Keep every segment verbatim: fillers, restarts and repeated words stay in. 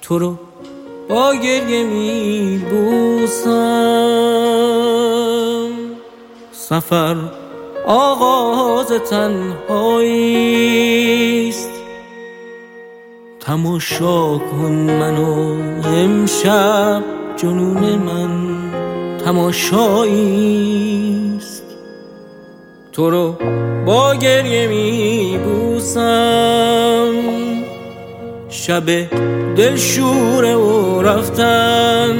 تو رو با گریه می بوسم. سفر آغاز تنهاییست، تماشا کن منو امشب، جنون من تماشاییست. تو رو با گریه می بوسم، شب دلشوره و رفتن.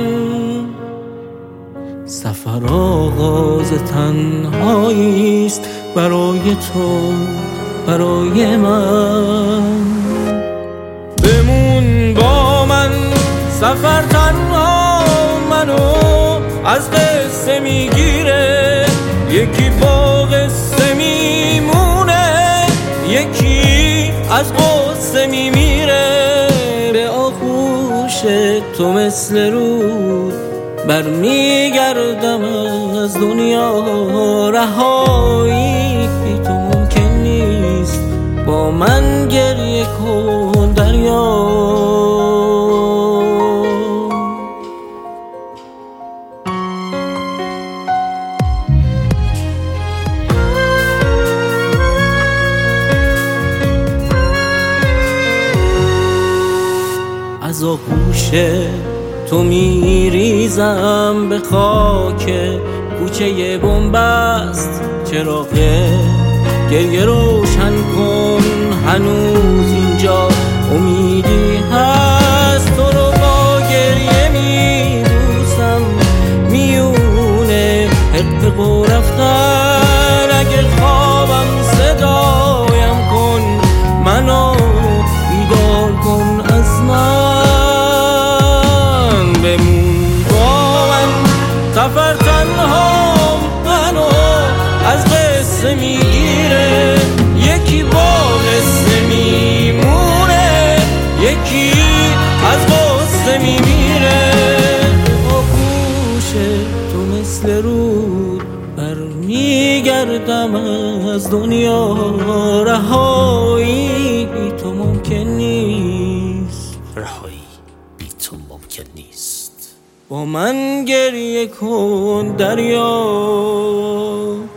سفر آغاز تنهاییست، برای تو برای من. بمون با من سفر تنها منو از قصه میگیره، یکی با قصه میمونه، یکی از قصه میمیره. به آغوش تو مثل رود برمیگردم از دنیا، رهایی تو ممکن نیست، با من گریه کن دریا. از آغوش تو میریزم به خاک کوچه بنبست. چراغ گریه روشن کن، هنوز اینجا امیدی هست. تو رو با گریه میبوسم میونه حق و رفتن. اگه خوابم صدایم کن، منو بیدار کن از من. سفر تنها منو از قصه میگیره، یکی با قصه میمونه، یکی از قصه میمیره. آغوش تو مثل رود برمیگردم از دنیا، رهایی بی تو ممکن نیست، رهایی بی تو ممکن نیست. با من گریه کن دریا.